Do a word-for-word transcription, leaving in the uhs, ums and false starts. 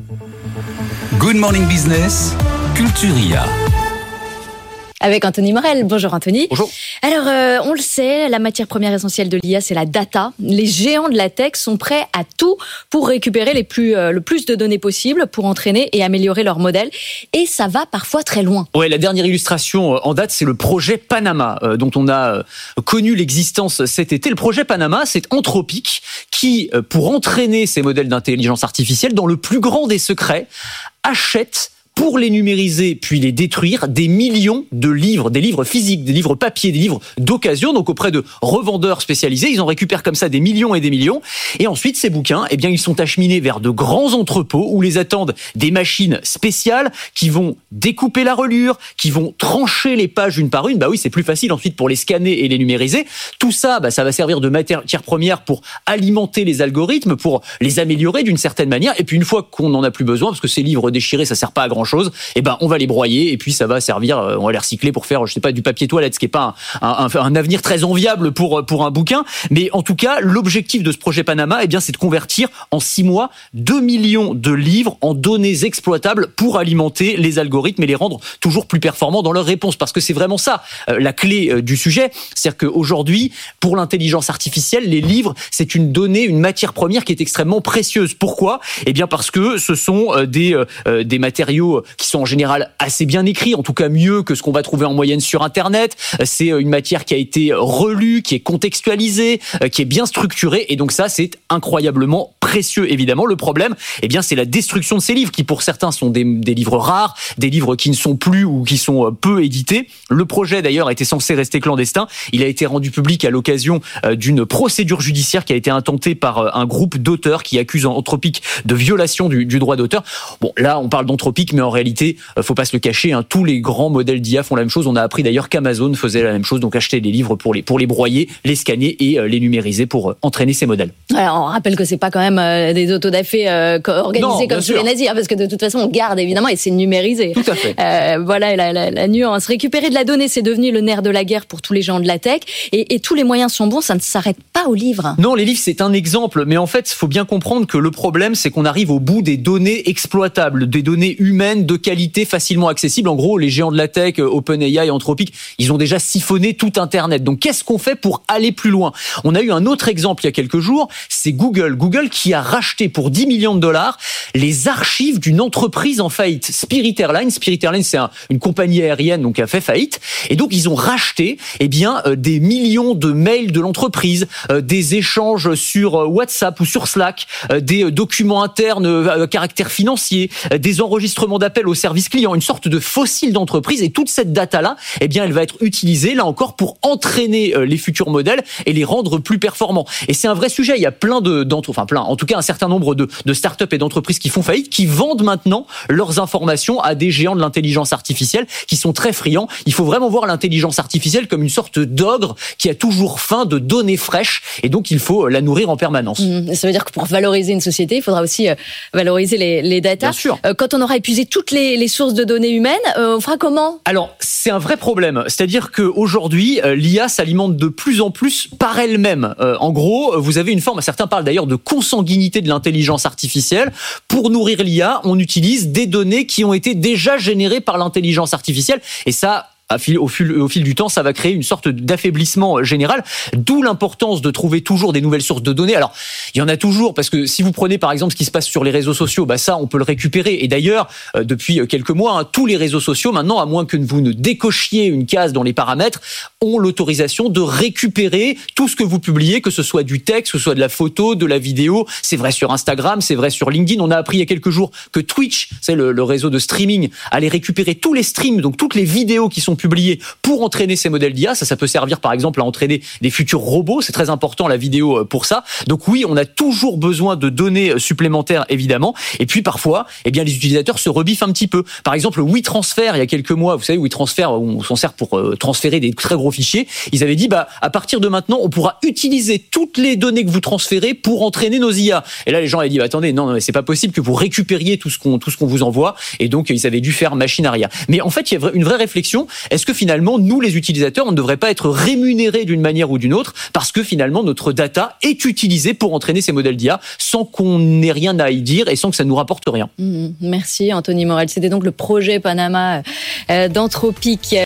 Good Morning Business, Culturia. Avec Anthony Morel. Bonjour Anthony. Bonjour. Alors, euh, on le sait, la matière première essentielle de l'I A, c'est la data. Les géants de la tech sont prêts à tout pour récupérer les plus, euh, le plus de données possible, pour entraîner et améliorer leur modèle. Et ça va parfois très loin. Ouais, la dernière illustration en date, c'est le projet Panama, euh, dont on a euh, connu l'existence cet été. Le projet Panama, c'est Anthropic qui, euh, pour entraîner ces modèles d'intelligence artificielle, dans le plus grand des secrets, achète pour les numériser puis les détruire des millions de livres, des livres physiques, des livres papier, des livres d'occasion, donc auprès de revendeurs spécialisés. Ils en récupèrent comme ça des millions et des millions. Et ensuite, ces bouquins, eh bien, ils sont acheminés vers de grands entrepôts où les attendent des machines spéciales qui vont découper la reliure, qui vont trancher les pages une par une. Bah oui, c'est plus facile ensuite pour les scanner et les numériser. Tout ça, bah, ça va servir de matière première pour alimenter les algorithmes, pour les améliorer d'une certaine manière. Et puis une fois qu'on n'en a plus besoin, parce que ces livres déchirés, ça sert pas à grand chose, et ben on va les broyer et puis ça va servir, on va les recycler pour faire, je sais pas, du papier toilette, ce qui est pas un, un, un, un avenir très enviable pour pour un bouquin, mais en tout cas l'objectif de ce projet Panama, eh bien c'est de convertir en six mois deux millions de livres en données exploitables pour alimenter les algorithmes et les rendre toujours plus performants dans leurs réponses, parce que c'est vraiment ça euh, la clé euh, du sujet, c'est-à-dire qu'aujourd'hui pour l'intelligence artificielle, les livres c'est une donnée, une matière première qui est extrêmement précieuse. Pourquoi ? Eh bien parce que ce sont euh, des euh, des matériaux qui sont en général assez bien écrits, en tout cas mieux que ce qu'on va trouver en moyenne sur Internet. C'est une matière qui a été relue, qui est contextualisée, qui est bien structurée, et donc ça, c'est incroyablement précieux, évidemment. Le problème, eh bien, c'est la destruction de ces livres, qui pour certains sont des, des livres rares, des livres qui ne sont plus ou qui sont peu édités. Le projet, d'ailleurs, était censé rester clandestin. Il a été rendu public à l'occasion d'une procédure judiciaire qui a été intentée par un groupe d'auteurs qui accuse Anthropic de violation du, du droit d'auteur. Bon, là, on parle d'Anthropic, mais en réalité, faut pas se le cacher, hein, tous les grands modèles d'I A font la même chose. On a appris d'ailleurs qu'Amazon faisait la même chose, donc acheter des livres pour les pour les broyer, les scanner et euh, les numériser pour euh, entraîner ces modèles. Alors, on rappelle que c'est pas quand même euh, des autodafés euh, organisés non, comme sous les nazis, hein, parce que de toute façon on garde évidemment et c'est numérisé. Tout à fait. Euh, voilà la, la, la nuance. Récupérer de la donnée, c'est devenu le nerf de la guerre pour tous les gens de la tech, et, et tous les moyens sont bons. Ça ne s'arrête pas aux livres. Non, les livres c'est un exemple, mais en fait, il faut bien comprendre que le problème, c'est qu'on arrive au bout des données exploitables, des données humaines de qualité facilement accessible. En gros, les géants de la tech, OpenAI, Anthropic, ils ont déjà siphonné tout Internet. Donc, qu'est-ce qu'on fait pour aller plus loin ? On a eu un autre exemple il y a quelques jours, c'est Google. Google qui a racheté pour dix millions de dollars les archives d'une entreprise en faillite, Spirit Airlines. Spirit Airlines, c'est un, une compagnie aérienne donc qui a fait faillite. Et donc, ils ont racheté eh bien, euh, des millions de mails de l'entreprise, euh, des échanges sur euh, WhatsApp ou sur Slack, euh, des euh, documents internes euh, à caractère financier, euh, des enregistrements d'appels au service client, une sorte de fossile d'entreprise, et toute cette data-là, eh bien, elle va être utilisée, là encore, pour entraîner les futurs modèles et les rendre plus performants. Et c'est un vrai sujet. Il y a plein de, d'entre, enfin plein, en tout cas un certain nombre de, de startups et d'entreprises qui font faillite, qui vendent maintenant leurs informations à des géants de l'intelligence artificielle qui sont très friands. Il faut vraiment voir l'intelligence artificielle comme une sorte d'ogre qui a toujours faim de données fraîches, et donc il faut la nourrir en permanence. Mmh, ça veut dire que pour valoriser une société, il faudra aussi euh, valoriser les, les data. Bien sûr. Euh, quand on aura épuisé toutes les, les sources de données humaines, euh, on fera comment ? Alors, c'est un vrai problème. C'est-à-dire qu'aujourd'hui, euh, l'I A s'alimente de plus en plus par elle-même. Euh, en gros, vous avez une forme, certains parlent d'ailleurs de consanguinité de l'intelligence artificielle. Pour nourrir l'I A, on utilise des données qui ont été déjà générées par l'intelligence artificielle. Et ça... Au fil, au fil du temps, ça va créer une sorte d'affaiblissement général, d'où l'importance de trouver toujours des nouvelles sources de données. Alors, il y en a toujours, parce que si vous prenez par exemple ce qui se passe sur les réseaux sociaux, bah ça, on peut le récupérer. Et d'ailleurs, euh, depuis quelques mois, hein, tous les réseaux sociaux, maintenant, à moins que vous ne décochiez une case dans les paramètres, ont l'autorisation de récupérer tout ce que vous publiez, que ce soit du texte, que ce soit de la photo, de la vidéo. C'est vrai sur Instagram, c'est vrai sur LinkedIn. On a appris il y a quelques jours que Twitch, c'est le, le réseau de streaming, allait récupérer tous les streams, donc toutes les vidéos qui sont publiées pour entraîner ces modèles d'I A. Ça, ça peut servir par exemple à entraîner des futurs robots. C'est très important la vidéo pour ça. Donc oui, on a toujours besoin de données supplémentaires, évidemment. Et puis parfois, eh bien, les utilisateurs se rebiffent un petit peu. Par exemple, WeTransfer, il y a quelques mois, vous savez, WeTransfer, on s'en sert pour euh, transférer des très gros fichiers. Ils avaient dit, bah, à partir de maintenant, on pourra utiliser toutes les données que vous transférez pour entraîner nos I A. Et là, les gens avaient dit, bah, attendez, non, non, c'est pas possible que vous récupériez tout ce qu'on, tout ce qu'on vous envoie. Et donc, ils avaient dû faire machine arrière. Mais en fait, il y a une vraie réflexion. Est-ce que finalement, nous les utilisateurs, on ne devrait pas être rémunérés d'une manière ou d'une autre parce que finalement notre data est utilisée pour entraîner ces modèles d'I A sans qu'on n'ait rien à y dire et sans que ça nous rapporte rien. Mmh, merci Anthony Morel. C'était donc le projet Panama d'Anthropic.